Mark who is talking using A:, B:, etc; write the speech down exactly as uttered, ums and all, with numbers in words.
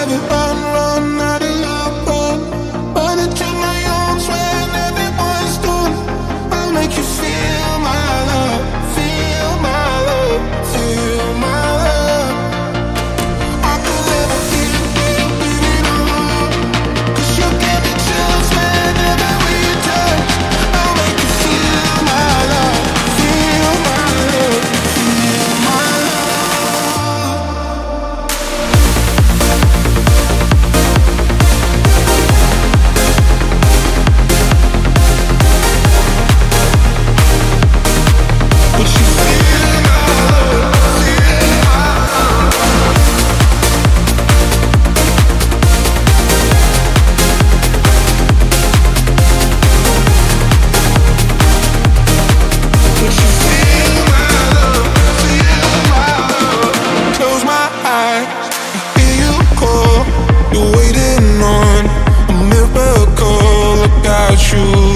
A: ever run, run out of love, run. Running to my arms when everyone's done. I'll make you feel my love, feel my love, feel my love. I could never feel it, feel, feel it all. 'Cause you give me chills whenever we touch. I'll make you feel my love, feel my love, feel my love. But you feel my love, feel my love. But you feel my love, feel my love. Close my eyes, I hear you call. You're waiting on a miracle. Look out, you.